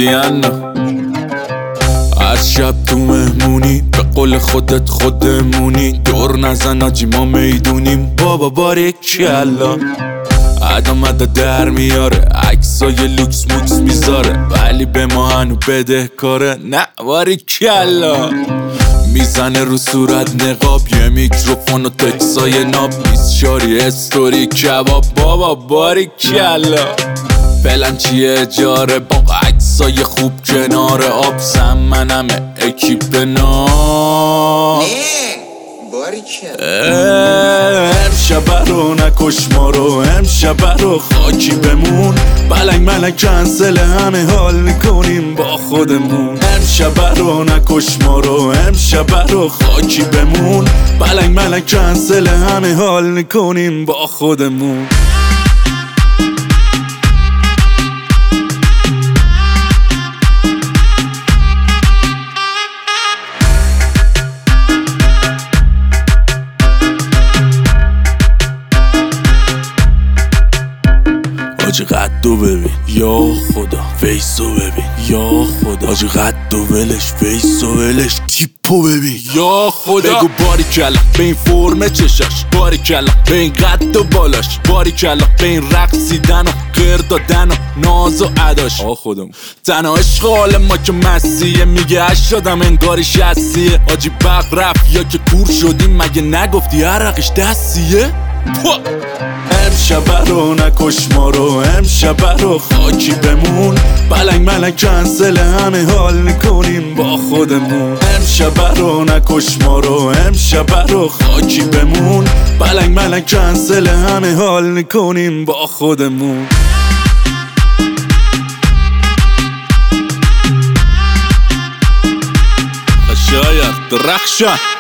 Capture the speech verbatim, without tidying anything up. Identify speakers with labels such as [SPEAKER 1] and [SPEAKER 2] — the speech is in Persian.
[SPEAKER 1] دیانا از شب تو مهمونی به قول خودت خودمونی دور نزن آجی ما میدونیم بابا باریکلا ادامت در میاره عکسای لوکس موکس میذاره ولی به ما هنو بده کاره نه باریکلا میزنه رو صورت نقاب یه میکروفون و تکسای ناب میز شاری استوری کباب بابا باریکلا فعلا چیه اجاره با عکسای خوب کنار آب سم منمه اکیپ نام امشب رو نکش ما رو امشب رو خاکی بمون بلنگ ملنگ کنسل همه حال میکنیم با خودمون امشب رو نکش ما رو امشب رو خاکی بمون بلنگ ملنگ کنسل همه حال میکنیم با خودمون آجی قدو ببین یا خدا فیسو ببین یا خدا آجی قدو ولش فیسو ولش تیپو ببین یا خدا بگو باری کلا به این فرمه چشاش باری کلا به این قد و بالاش باری کلا به این رقصیدن و غیر دادن و ناز و عداش آه خودم تنها عشق حال ما که مسیحه میگه اش شدم انگاری شسیه آجی بق رفت یا که کور شدیم مگه نگفتی عرقش دستیه امشب رو نکش ما رو امشب رو خاکی بمون بلنگ ملنگ کنسل همه حال میکنیم با خودمون امشب رو نکش ما رو امشب رو خاکی بمون بلنگ ملنگ کنسل همه حال میکنیم با خودمون شاید درخشان